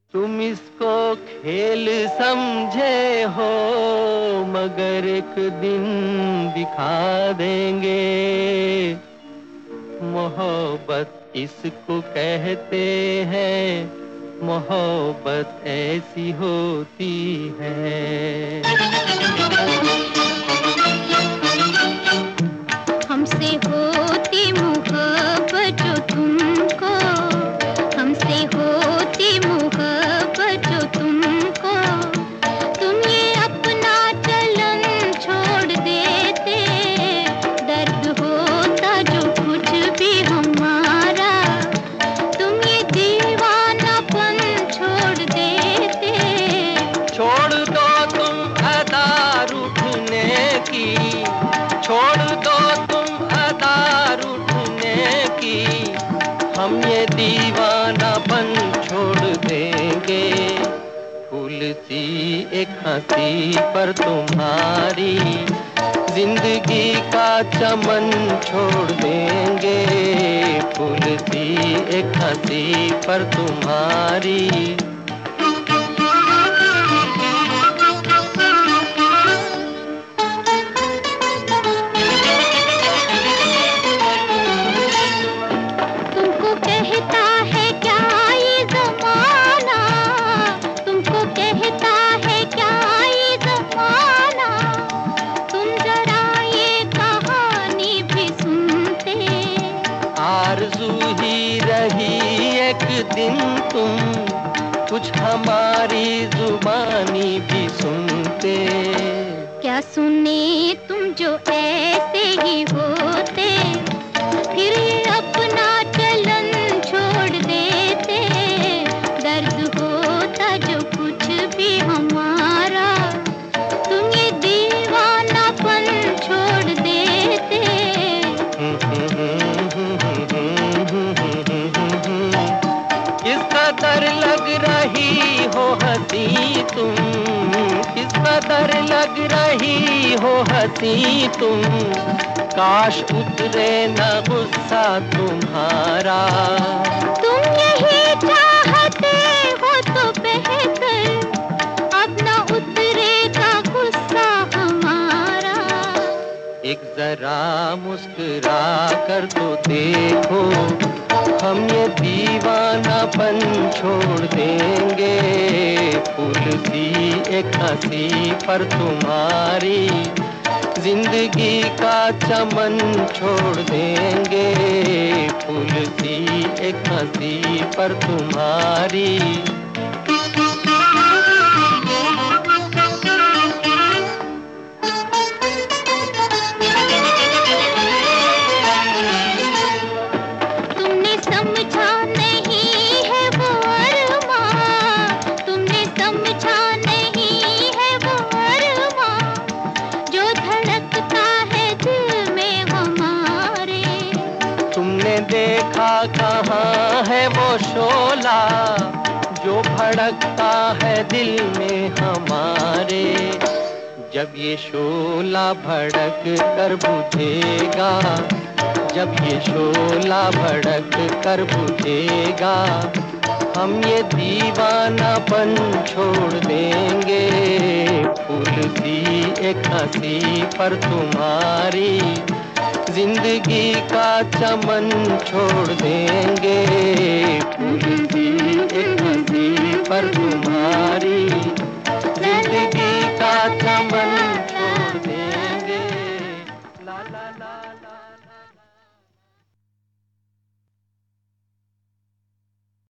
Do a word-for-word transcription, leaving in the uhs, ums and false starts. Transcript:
तुम इसको खेल समझे हो, मगर एक दिन दिखा देंगे। मोहब्बत इसको कहते हैं, मोहब्बत ऐसी होती है। हमसे होती मोहब्बत जो तुमको, हमसे होती मोहब्बत जो तुमको, तुम ये अपना चलन छोड़ देते। दर्द होता जो कुछ भी हमारा, तुम ये दीवानापन छोड़ देते। छोड़ दो तुम अदा रूठने की, छोड़ दो हम ये दीवानापन छोड़ देंगे। फूल सी एक हंसी पर तुम्हारी जिंदगी का चमन छोड़ देंगे। फूल सी एक हंसी पर तुम्हारी आरज़ू ही रही एक दिन तुम कुछ हमारी जुबानी भी सुनते। क्या सुने तुम जो ऐसे ही होते, फिर ये अपना चलन छोड़ देते। दर्द होता जो कुछ भी हमारा, तुम ये दीवानापन छोड़ देते। किस कदर लग रही हो हंसी तुम, किस कदर लग रही हो हंसी तुम, काश उतरे न गुस्सा तुम्हारा। तुम यही चाहते हो तो बेहतर, अब न उतरेगा गुस्सा हमारा। एक जरा मुस्कुरा कर तो देखो, हम ये दीवानापन छोड़ देंगे। फूल सी एक हंसी पर तुम्हारी जिंदगी का चमन छोड़ देंगे। फूल सी एक हंसी पर तुम्हारी देखा कहाँ है वो शोला जो भड़कता है दिल में हमारे। जब ये शोला भड़क कर बुझेगा, जब ये शोला भड़क कर बुझेगा, हम ये दीवानापन छोड़ देंगे। फूल सी एक हंसी पर तुम्हारी जिंदगी का चमन छोड़ देंगे। फूल सी एक हंसी पर तुम्हारी